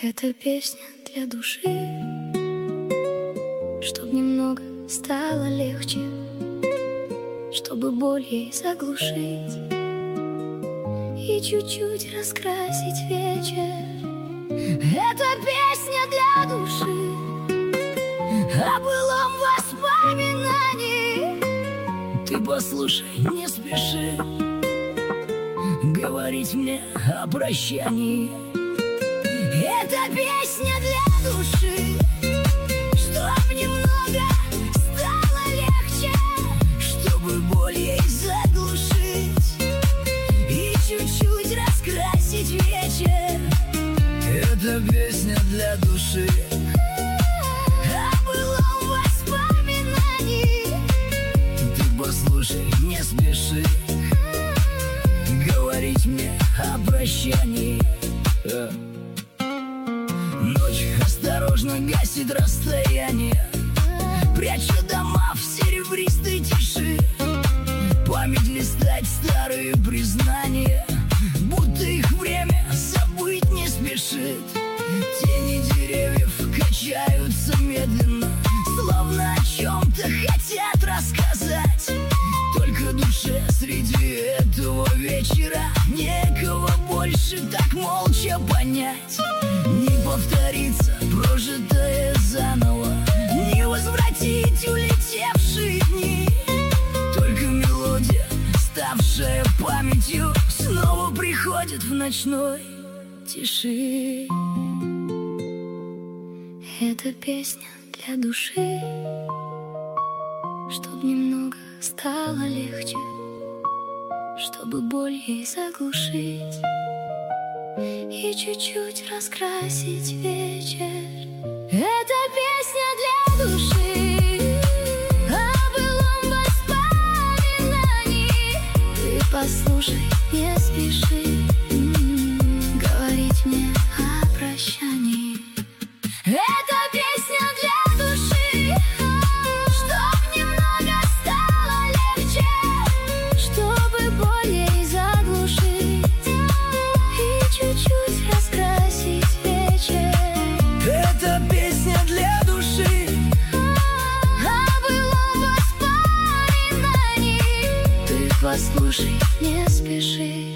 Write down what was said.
Это песня для души, чтоб немного стало легче, чтобы боль ей заглушить и чуть-чуть раскрасить вечер. Это песня для души о былом воспоминании. Ты послушай, не спеши говорить мне о прощании. Это песня для души, чтоб немного стало легче, чтобы боль ей заглушить и чуть-чуть раскрасить вечер. Это песня для души о былом воспоминании. Ты послушай, не спеши говорить мне о прощании. Ночь осторожно гасит расстояние, пряча дома в серебристой тиши. Память листать старые признания, будто их время забыть не спешит. Тени деревьев качаются медленно, словно о чем-то хотят рассказать. Только душе среди этого вечера некого больше так молча понять. Не повторится прожитое заново, не возвратить улетевшие дни. Только мелодия, ставшая памятью, снова приходит в ночной тиши. Это песня для души, чтоб немного стало легче, чтобы боль ей заглушить и чуть-чуть раскрасить вечер. Это песня для души о былом воспоминании. Ты послушай, не спеши говорить мне о прощании. Это песня для души, чтоб немного стало легче, чтобы боль ей заглушить и чуть-чуть раскрасить вечер. Это песня для души о былом воспоминании. Ты послушай, не спеши